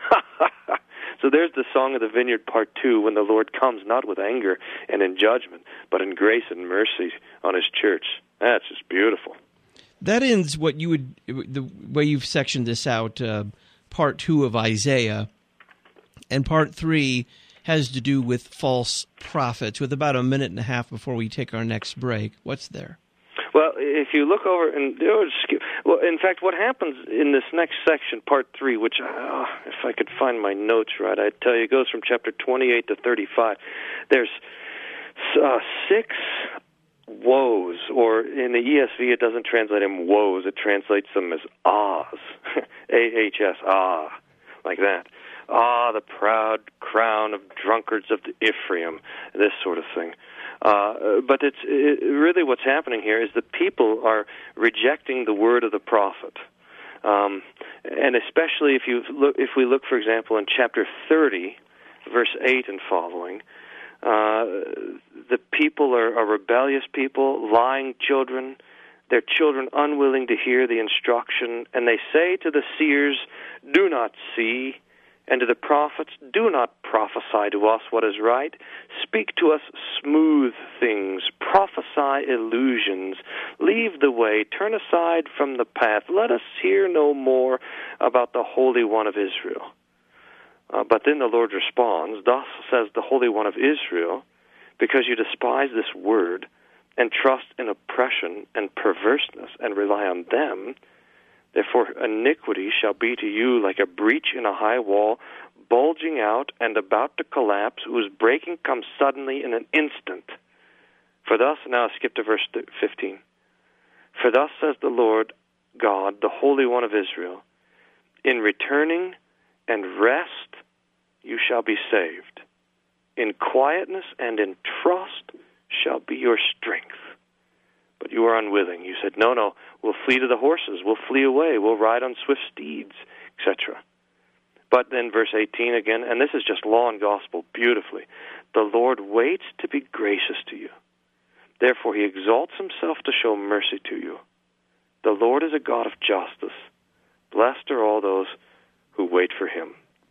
So there's the song of the vineyard part two, when the Lord comes not with anger and in judgment, but in grace and mercy on his church. That's just beautiful. That ends what you would, the way you've sectioned this out, uh, part two of Isaiah, and part three has to do with false prophets, with about a minute and a half before we take our next break. What's there? Well, if you look over, and well, in fact, what happens in this next section, part three, which, uh, if I could find my notes right, I'd tell you, it goes from chapter twenty-eight to thirty-five. There's uh, six woes, or in the E S V, it doesn't translate them woes, it translates them as ahs, A H S, ah, like that. Ah, the proud crown of drunkards of the Ephraim, this sort of thing. Uh, but it's it, really what's happening here is the people are rejecting the word of the prophet. Um, and especially if you look, if we look, for example, in chapter thirty, verse eight and following, uh, the people are, are rebellious people, lying children, their children unwilling to hear the instruction, and they say to the seers, do not see, and to the prophets, do not prophesy to us what is right. Speak to us smooth things. Prophesy illusions. Leave the way. Turn aside from the path. Let us hear no more about the Holy One of Israel. Uh, but then the Lord responds, thus says the Holy One of Israel, because you despise this word and trust in oppression and perverseness and rely on them, therefore iniquity shall be to you like a breach in a high wall, bulging out and about to collapse, whose breaking comes suddenly in an instant. For thus, now skip to verse fifteen. For thus says the Lord God, the Holy One of Israel, in returning and rest you shall be saved. In quietness and in trust shall be your strength. But you are unwilling. You said, no, no, we'll flee to the horses, we'll flee away, we'll ride on swift steeds, et cetera. But then verse eighteen again, and this is just law and gospel beautifully. The Lord waits to be gracious to you. Therefore he exalts himself to show mercy to you. The Lord is a God of justice. Blessed are all those who wait for him.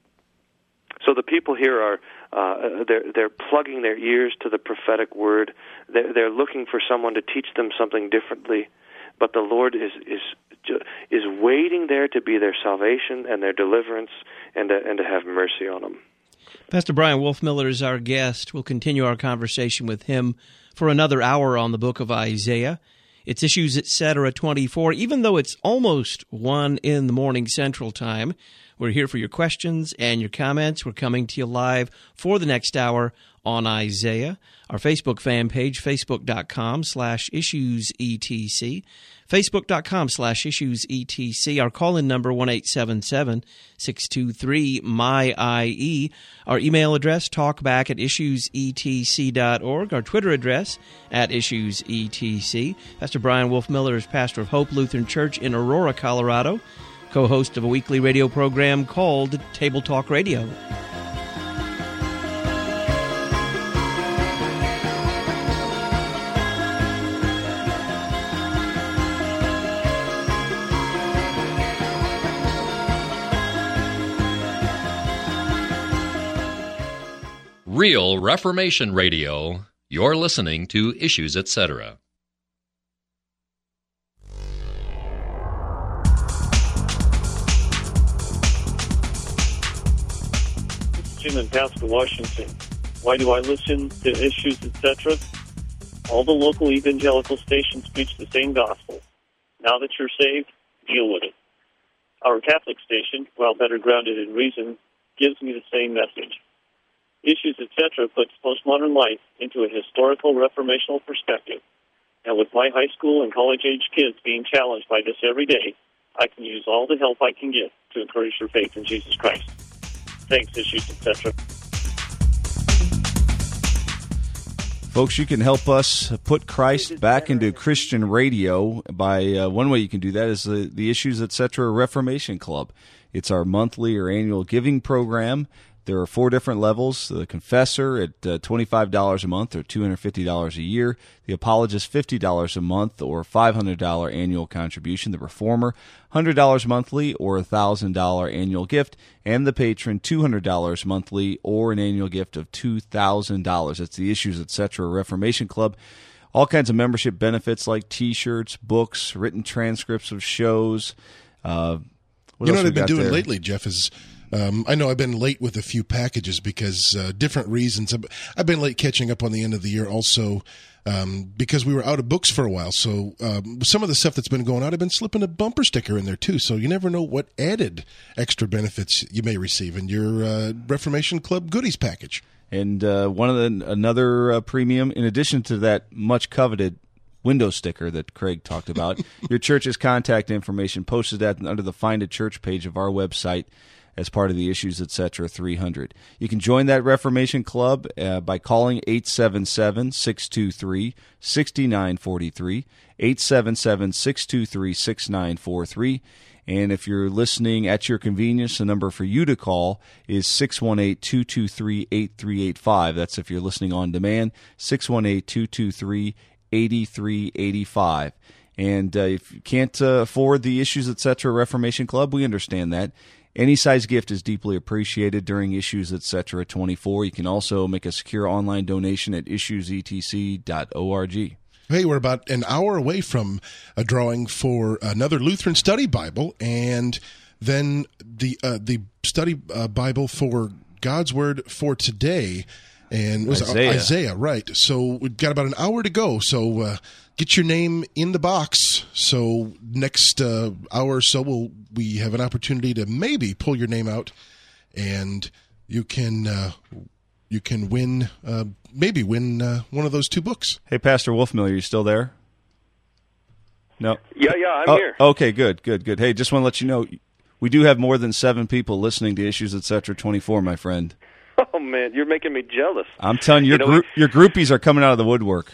So the people here are uh, they're they're plugging their ears to the prophetic word. They're, they're looking for someone to teach them something differently. But the Lord is is is waiting there to be their salvation and their deliverance, and to, and to have mercy on them. Pastor Brian Wolfmueller is our guest. We'll continue our conversation with him for another hour on the book of Isaiah. It's Issues Etc. twenty-four. Even though it's almost one in the morning Central Time, we're here for your questions and your comments. We're coming to you live for the next hour on Isaiah. Our Facebook fan page, facebook.com slash issuesetc. Facebook.com slash issuesetc. Our call-in number, one eight seven seven, six two three, M Y I E. Our email address, talkback at issuesetc dot org. Our Twitter address, at issuesetc. Pastor Brian Wolfmueller is pastor of Hope Lutheran Church in Aurora, Colorado, co-host of a weekly radio program called Table Talk Radio. Real Reformation Radio. You're listening to Issues Etc. Christian and Pastor Washington. Why do I listen to Issues, et cetera? All the local evangelical stations preach the same gospel. Now that you're saved, deal with it. Our Catholic station, while better grounded in reason, gives me the same message. Issues, et cetera puts postmodern life into a historical reformational perspective. And with my high school and college-age kids being challenged by this every day, I can use all the help I can get to encourage their faith in Jesus Christ. Thanks, Issues, et cetera. Folks, you can help us put Christ back into Christian radio by uh, one way you can do that is the, the Issues, et cetera Reformation Club. It's our monthly or annual giving program. There are four different levels. The Confessor at uh, twenty-five dollars a month or two hundred fifty dollars a year. The Apologist, fifty dollars a month or five hundred dollars annual contribution. The Reformer, one hundred dollars monthly or a one thousand dollars annual gift. And the Patron, two hundred dollars monthly or an annual gift of two thousand dollars. That's the Issues, et cetera Reformation Club. All kinds of membership benefits like T-shirts, books, written transcripts of shows. Uh, what you know else what we I've been got doing there? lately, Jeff, is um, I know I've been late with a few packages because uh, different reasons. I've- I've been late catching up on the end of the year also um, because we were out of books for a while. So um, some of the stuff that's been going out, I've been slipping a bumper sticker in there too. So you never know what added extra benefits you may receive in your uh, Reformation Club goodies package. And uh, one of the another uh, premium, in addition to that much coveted window sticker that Craig talked about, your church's contact information posted at under the Find a Church page of our website as part of the Issues, et cetera three hundred. You can join that Reformation Club uh, by calling eight seven seven, six two three, six nine four three, eight seven seven, six two three, six nine four three. And if you're listening at your convenience, the number for you to call is six one eight, two two three, eight three eight five. That's if you're listening on demand, six one eight, two two three, eight three eight five. And uh, if you can't uh, afford the Issues, et cetera Reformation Club, we understand that. Any size gift is deeply appreciated during Issues, et cetera twenty-four. You can also make a secure online donation at issues e t c dot org. Hey, we're about an hour away from a drawing for another Lutheran Study Bible, and then the uh, the study uh, Bible for God's Word for today, and it was Isaiah. Isaiah, right? So we've got about an hour to go. So uh, get your name in the box. So next uh, hour or so, we'll we have an opportunity to maybe pull your name out, and you can uh, you can win. Uh, Maybe win uh, one of those two books. Hey, Pastor Wolfmiller, you still there? No? Yeah, yeah, I'm oh, here. Okay, good, good, good. Hey, just want to let you know, we do have more than seven people listening to Issues, et cetera twenty-four, my friend. Oh, man, you're making me jealous. I'm telling you, your, You know, group, your groupies are coming out of the woodwork.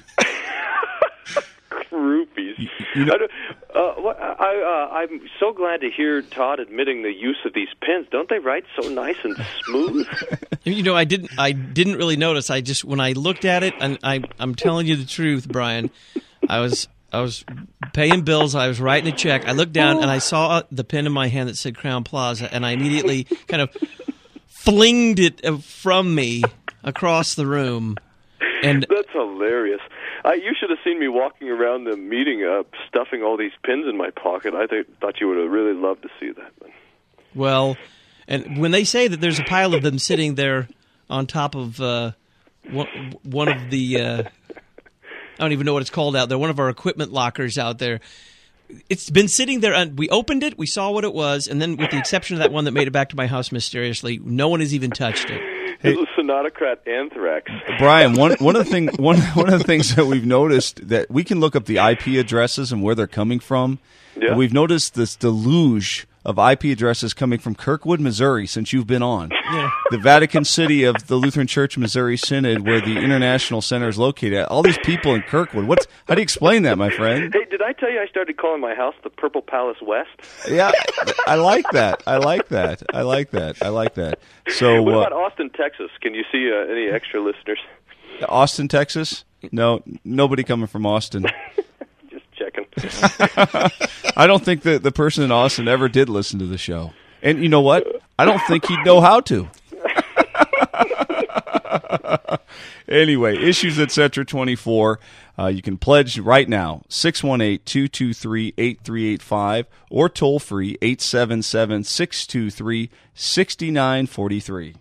Groupies. you know- I don't- uh, what, I, uh, I'm so glad to hear Todd admitting the use of these pens. Don't they write so nice and smooth? You know, I didn't. I didn't really notice. I just when I looked at it, and I, I'm telling you the truth, Brian. I was I was paying bills. I was writing a check. I looked down and I saw the pen in my hand that said Crown Plaza, and I immediately kind of flinged it from me across the room. And That's hilarious. I, you should have seen me walking around the meeting, uh, stuffing all these pins in my pocket. I th- thought you would have really loved to see that. But. well, and when they say that there's a pile of them sitting there on top of uh, one, one of the, uh, I don't even know what it's called out there, one of our equipment lockers out there. It's been sitting there. And we opened it, we saw what it was, and then with the exception of that one that made it back to my house mysteriously, no one has even touched it. It was Sonatocrat Anthrax. Brian, one one of the thing one one of the things that we've noticed that we can look up the I P addresses and where they're coming from. Yeah. And we've noticed this deluge of I P addresses coming from Kirkwood, Missouri, since you've been on. Yeah. The Vatican City of the Lutheran Church Missouri Synod, where the International Center is located at. All these people in Kirkwood. What's how do you explain that, my friend? Hey, did I tell you I started calling my house the Purple Palace West? Yeah, I like that. I like that. I like that. I like that. So, What uh, about Austin, Texas? Can you see uh, any extra listeners? Austin, Texas? No, nobody coming from Austin. Just checking. I don't think that the person in Austin ever did listen to the show. And you know what? I don't think he'd know how to. Anyway, Issues, et cetera twenty-four. Uh, you can pledge right now, six one eight, two two three, eight three eight five, or toll free, eight seven seven, six two three, six nine four three.